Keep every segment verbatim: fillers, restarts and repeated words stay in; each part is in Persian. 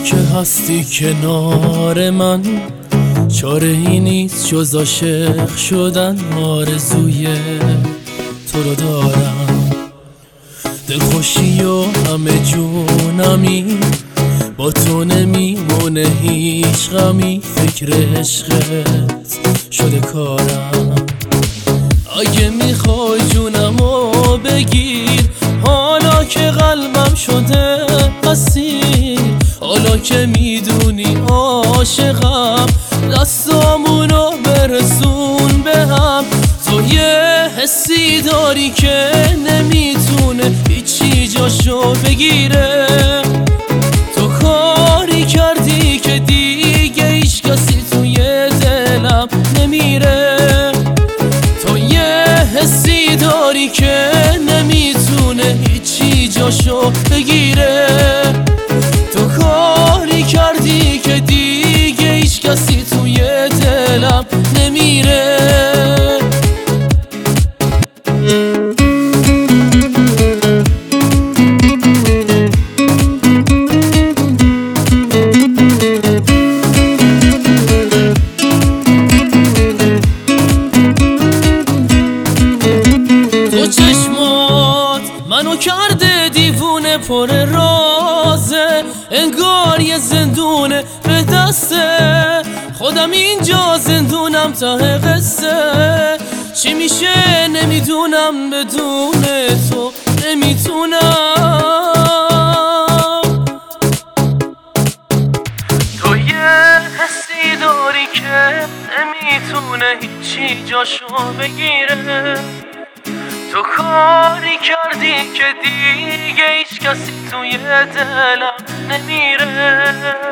که هستی کنار من، چاره ای نیست جز عاشق شدن. آرزوی تو رو دارم، دلخوشی و همه جونمی، با تو نمیمونه هیچ غمی. فکر عشقت شده کارم، اگه میخوای جونمو بگیر، حالا که قلبم شده اسیر، حالا که میدونی عاشقم، دستامونو برسون به هم. تو یه حسی داری که نمیتونه هیچی جاشو بگیره، تو کاری کردی که دیگه هیچ کسی توی دلم نمیره. تو یه حسی داری که نمیتونه هیچی جاشو بگیره، تو کاری کردی که دیگه هیچ کسی توی دلم نمیره. تو چشمات منو کرده دیوونه، پر رازه، انگار یه زندونه به دسته. خودم اینجا زندونم ته قصه، چی میشه نمیدونم بدون تو نمیتونم. تو یه حسی داری که نمیتونه هیچی جاشو بگیره، تو کاری کردی که دیگه هیچ کسی توی دلم نمیره.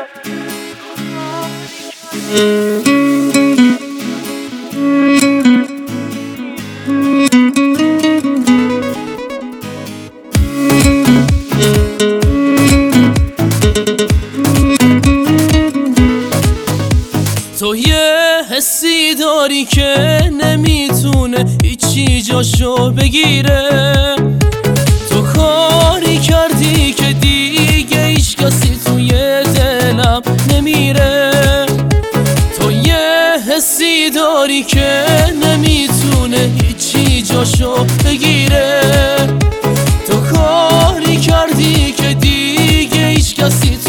تو یه حسی داری که نمیتونه هیچی جاشو بگیره، تو کاری کردی که دیگه هیچ کسی توی دلم نمیره. تو یه حسی داری که نمیتونه هیچی جاشو بگیره، تو کاری کردی که دیگه هیچ کسی